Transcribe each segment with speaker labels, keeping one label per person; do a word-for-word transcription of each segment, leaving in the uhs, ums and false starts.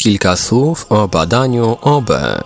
Speaker 1: Kilka słów o badaniu O B.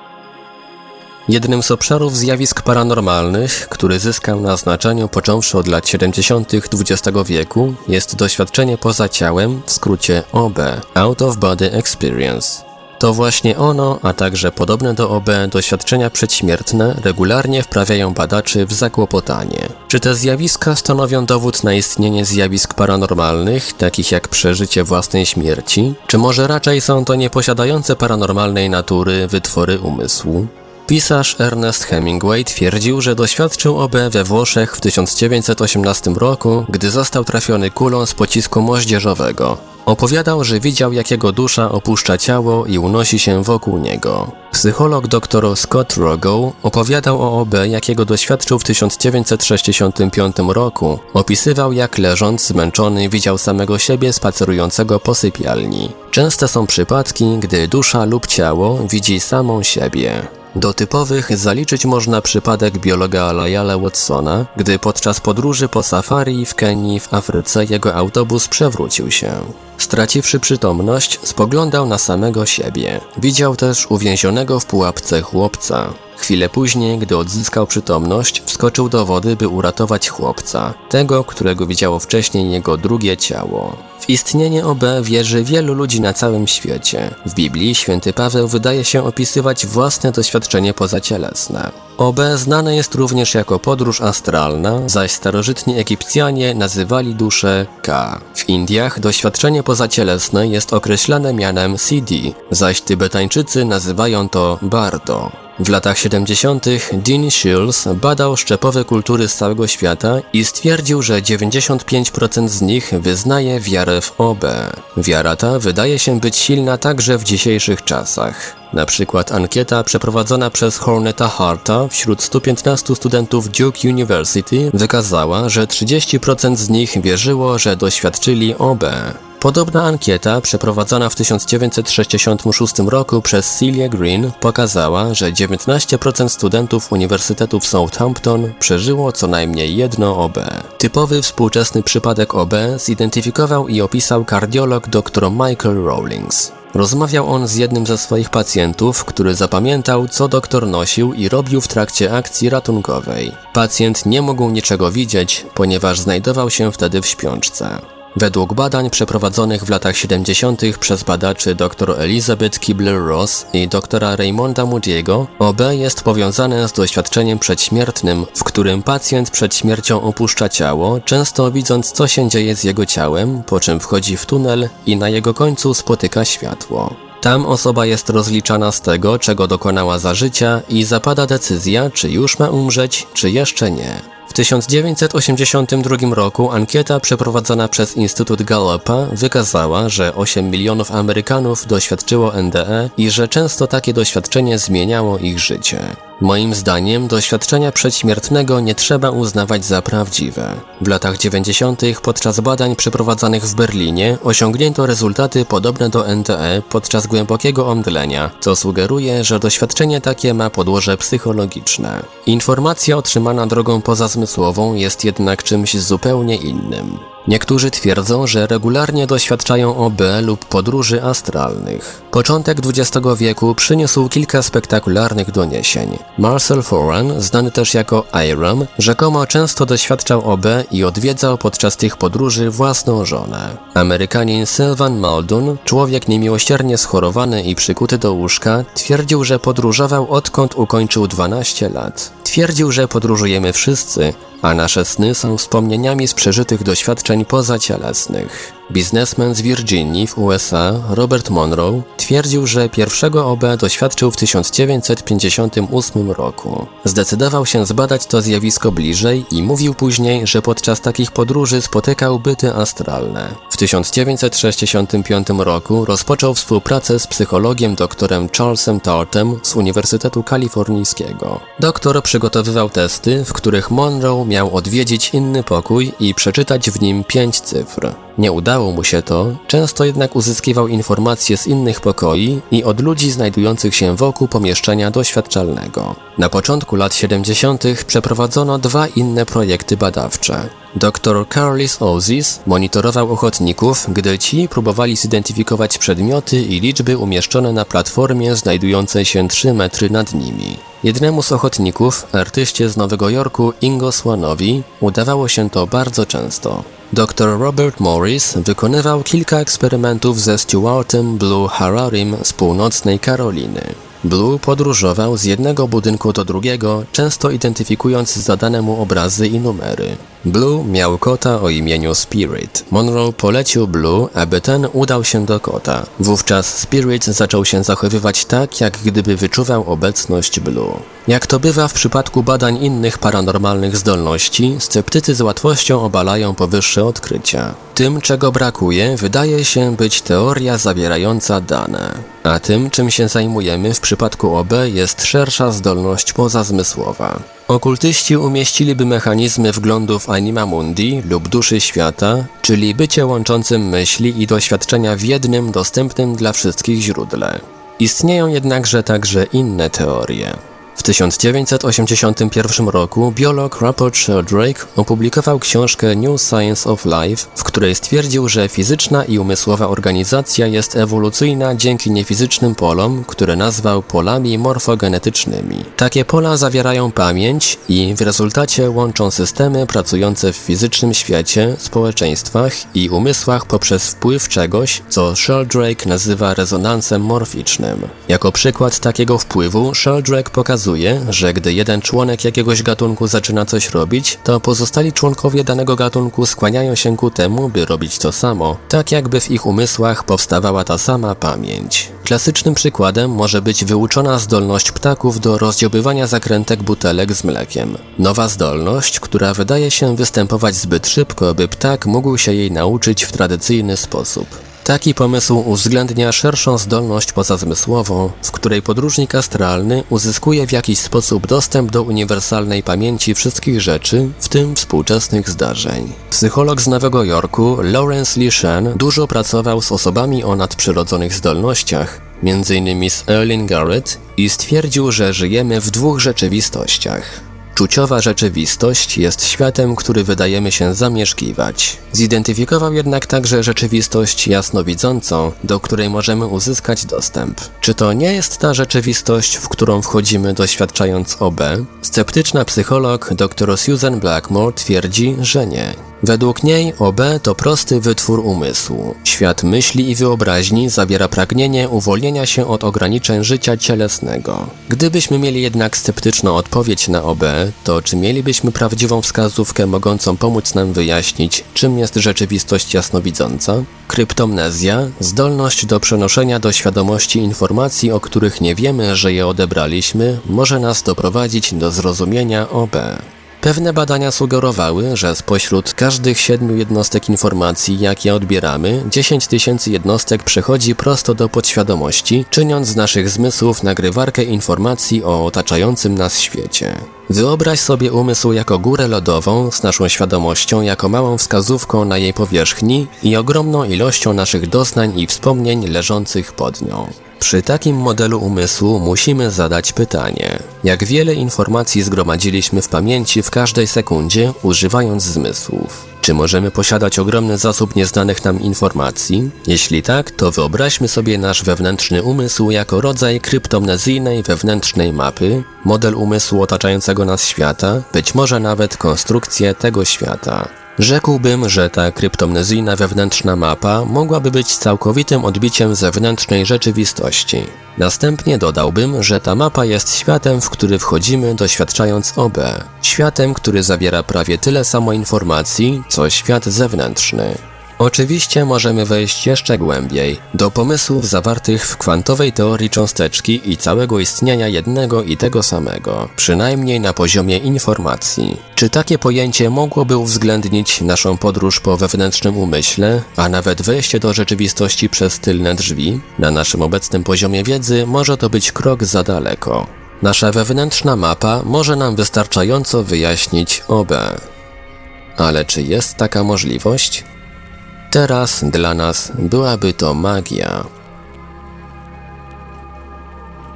Speaker 1: Jednym z obszarów zjawisk paranormalnych, który zyskał na znaczeniu począwszy od lat siedemdziesiątych dwudziestego wieku, jest doświadczenie poza ciałem, w skrócie O B – Out of Body Experience. To właśnie ono, a także podobne do O B doświadczenia przedśmiertne regularnie wprawiają badaczy w zakłopotanie. Czy te zjawiska stanowią dowód na istnienie zjawisk paranormalnych, takich jak przeżycie własnej śmierci, czy może raczej są to nieposiadające paranormalnej natury wytwory umysłu? Pisarz Ernest Hemingway twierdził, że doświadczył O B we Włoszech w tysiąc dziewięćset osiemnastym roku, gdy został trafiony kulą z pocisku moździerzowego. Opowiadał, że widział, jak jego dusza opuszcza ciało i unosi się wokół niego. Psycholog dr Scott Rogow opowiadał o O B, jakiego doświadczył w tysiąc dziewięćset sześćdziesiątym piątym roku. Opisywał, jak leżąc zmęczony widział samego siebie spacerującego po sypialni. Częste są przypadki, gdy dusza lub ciało widzi samą siebie. Do typowych zaliczyć można przypadek biologa Lyalla Watsona, gdy podczas podróży po safari w Kenii w Afryce jego autobus przewrócił się. Straciwszy przytomność, spoglądał na samego siebie. Widział też uwięzionego w pułapce chłopca. Chwilę później, gdy odzyskał przytomność, wskoczył do wody, by uratować chłopca, tego, którego widziało wcześniej jego drugie ciało. W istnienie O B wierzy wielu ludzi na całym świecie. W Biblii święty Paweł wydaje się opisywać własne doświadczenie pozacielesne. O B znane jest również jako podróż astralna, zaś starożytni Egipcjanie nazywali duszę Ka. W Indiach doświadczenie pozacielesne jest określane mianem C D, zaś Tybetańczycy nazywają to Bardo. W latach siedemdziesiątych Dean Shields badał szczepowe kultury z całego świata i stwierdził, że dziewięćdziesiąt pięć procent z nich wyznaje wiarę w O B. Wiara ta wydaje się być silna także w dzisiejszych czasach. Na przykład ankieta przeprowadzona przez Horneta Harta wśród stu piętnastu studentów Duke University wykazała, że trzydzieści procent z nich wierzyło, że doświadczyli O B. Podobna ankieta, przeprowadzona w tysiąc dziewięćset sześćdziesiątym szóstym roku przez Celia Green, pokazała, że dziewiętnaście procent studentów Uniwersytetu w Southampton przeżyło co najmniej jedno O B. Typowy współczesny przypadek O B zidentyfikował i opisał kardiolog dr Michael Rawlings. Rozmawiał on z jednym ze swoich pacjentów, który zapamiętał, co doktor nosił i robił w trakcie akcji ratunkowej. Pacjent nie mógł niczego widzieć, ponieważ znajdował się wtedy w śpiączce. Według badań przeprowadzonych w latach siedemdziesiątych przez badaczy dr Elizabeth Kibler-Ross i doktora Raymonda Moody'ego, O B jest powiązane z doświadczeniem przedśmiertnym, w którym pacjent przed śmiercią opuszcza ciało, często widząc, co się dzieje z jego ciałem, po czym wchodzi w tunel i na jego końcu spotyka światło. Tam osoba jest rozliczana z tego, czego dokonała za życia i zapada decyzja, czy już ma umrzeć, czy jeszcze nie. W tysiąc dziewięćset osiemdziesiątym drugim roku ankieta przeprowadzona przez Instytut Gallupa wykazała, że osiem milionów Amerykanów doświadczyło N D E i że często takie doświadczenie zmieniało ich życie. Moim zdaniem doświadczenia przedśmiertnego nie trzeba uznawać za prawdziwe. W latach dziewięćdziesiątych podczas badań przeprowadzanych w Berlinie osiągnięto rezultaty podobne do N D E podczas głębokiego omdlenia, co sugeruje, że doświadczenie takie ma podłoże psychologiczne. Informacja otrzymana drogą pozazmysłową jest jednak czymś zupełnie innym. Niektórzy twierdzą, że regularnie doświadczają O B lub podróży astralnych. Początek dwudziestego wieku przyniósł kilka spektakularnych doniesień. Marcel Foran, znany też jako Iram, rzekomo często doświadczał O B i odwiedzał podczas tych podróży własną żonę. Amerykanin Sylvan Muldoon, człowiek niemiłosiernie schorowany i przykuty do łóżka, twierdził, że podróżował odkąd ukończył dwanaście lat. Twierdził, że podróżujemy wszyscy, a nasze sny są wspomnieniami z przeżytych doświadczeń pozacielesnych. Biznesmen z Virginii w U S A, Robert Monroe, twierdził, że pierwszego O B doświadczył w tysiąc dziewięćset pięćdziesiątym ósmym roku. Zdecydował się zbadać to zjawisko bliżej i mówił później, że podczas takich podróży spotykał byty astralne. W tysiąc dziewięćset sześćdziesiątym piątym roku rozpoczął współpracę z psychologiem doktorem Charlesem Tartem z Uniwersytetu Kalifornijskiego. Doktor przygotowywał testy, w których Monroe miał odwiedzić inny pokój i przeczytać w nim pięć cyfr. Nie udało mu się to, często jednak uzyskiwał informacje z innych pokoi i od ludzi znajdujących się wokół pomieszczenia doświadczalnego. Na początku lat siedemdziesiątych przeprowadzono dwa inne projekty badawcze. Doktor Carlis Ozis monitorował ochotników, gdy ci próbowali zidentyfikować przedmioty i liczby umieszczone na platformie znajdującej się trzy metry nad nimi. Jednemu z ochotników, artyście z Nowego Jorku Ingo Swanowi, udawało się to bardzo często. Doktor Robert Morris wykonywał kilka eksperymentów ze Stuartem Blue Hararim z północnej Karoliny. Blue podróżował z jednego budynku do drugiego, często identyfikując zadane mu obrazy i numery. Blue miał kota o imieniu Spirit. Monroe polecił Blue, aby ten udał się do kota. Wówczas Spirit zaczął się zachowywać tak, jak gdyby wyczuwał obecność Blue. Jak to bywa w przypadku badań innych paranormalnych zdolności, sceptycy z łatwością obalają powyższe odkrycia. Tym, czego brakuje, wydaje się być teoria zawierająca dane. A tym, czym się zajmujemy w przypadku O B, jest szersza zdolność pozazmysłowa. Okultyści umieściliby mechanizmy wglądów anima mundi lub duszy świata, czyli bycie łączącym myśli i doświadczenia w jednym, dostępnym dla wszystkich źródle. Istnieją jednakże także inne teorie. W tysiąc dziewięćset osiemdziesiątym pierwszym roku biolog Rupert Sheldrake opublikował książkę New Science of Life, w której stwierdził, że fizyczna i umysłowa organizacja jest ewolucyjna dzięki niefizycznym polom, które nazwał polami morfogenetycznymi. Takie pola zawierają pamięć i w rezultacie łączą systemy pracujące w fizycznym świecie, społeczeństwach i umysłach poprzez wpływ czegoś, co Sheldrake nazywa rezonansem morficznym. Jako przykład takiego wpływu Sheldrake pokazuje, że gdy jeden członek jakiegoś gatunku zaczyna coś robić, to pozostali członkowie danego gatunku skłaniają się ku temu, by robić to samo, tak jakby w ich umysłach powstawała ta sama pamięć. Klasycznym przykładem może być wyuczona zdolność ptaków do rozdziobywania zakrętek butelek z mlekiem. Nowa zdolność, która wydaje się występować zbyt szybko, by ptak mógł się jej nauczyć w tradycyjny sposób. Taki pomysł uwzględnia szerszą zdolność pozazmysłową, w której podróżnik astralny uzyskuje w jakiś sposób dostęp do uniwersalnej pamięci wszystkich rzeczy, w tym współczesnych zdarzeń. Psycholog z Nowego Jorku Lawrence Lee Shen dużo pracował z osobami o nadprzyrodzonych zdolnościach, między innymi z Erling Garrett, i stwierdził, że żyjemy w dwóch rzeczywistościach. Czuciowa rzeczywistość jest światem, który wydajemy się zamieszkiwać. Zidentyfikował jednak także rzeczywistość jasnowidzącą, do której możemy uzyskać dostęp. Czy to nie jest ta rzeczywistość, w którą wchodzimy doświadczając O B? Sceptyczna psycholog dr Susan Blackmore twierdzi, że nie. Według niej O B to prosty wytwór umysłu. Świat myśli i wyobraźni zawiera pragnienie uwolnienia się od ograniczeń życia cielesnego. Gdybyśmy mieli jednak sceptyczną odpowiedź na O B, to czy mielibyśmy prawdziwą wskazówkę mogącą pomóc nam wyjaśnić, czym jest rzeczywistość jasnowidząca? Kryptomnezja, zdolność do przenoszenia do świadomości informacji, o których nie wiemy, że je odebraliśmy, może nas doprowadzić do zrozumienia O B. Pewne badania sugerowały, że spośród każdych siedmiu jednostek informacji, jakie odbieramy, dziesięć tysięcy jednostek przechodzi prosto do podświadomości, czyniąc z naszych zmysłów nagrywarkę informacji o otaczającym nas świecie. Wyobraź sobie umysł jako górę lodową, z naszą świadomością jako małą wskazówką na jej powierzchni i ogromną ilością naszych doznań i wspomnień leżących pod nią. Przy takim modelu umysłu musimy zadać pytanie: jak wiele informacji zgromadziliśmy w pamięci w każdej sekundzie, używając zmysłów? Czy możemy posiadać ogromny zasób nieznanych nam informacji? Jeśli tak, to wyobraźmy sobie nasz wewnętrzny umysł jako rodzaj kryptomnezyjnej wewnętrznej mapy, model umysłu otaczającego nas świata, być może nawet konstrukcję tego świata. Rzekłbym, że ta kryptomnezyjna wewnętrzna mapa mogłaby być całkowitym odbiciem zewnętrznej rzeczywistości. Następnie dodałbym, że ta mapa jest światem, w który wchodzimy doświadczając O B. Światem, który zawiera prawie tyle samo informacji, co świat zewnętrzny. Oczywiście możemy wejść jeszcze głębiej, do pomysłów zawartych w kwantowej teorii cząsteczki i całego istnienia jednego i tego samego, przynajmniej na poziomie informacji. Czy takie pojęcie mogłoby uwzględnić naszą podróż po wewnętrznym umyśle, a nawet wejście do rzeczywistości przez tylne drzwi? Na naszym obecnym poziomie wiedzy może to być krok za daleko. Nasza wewnętrzna mapa może nam wystarczająco wyjaśnić O B. Ale czy jest taka możliwość? Teraz dla nas byłaby to magia.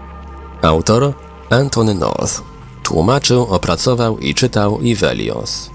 Speaker 1: Autor Anton North. Tłumaczył, opracował i czytał Ivelios.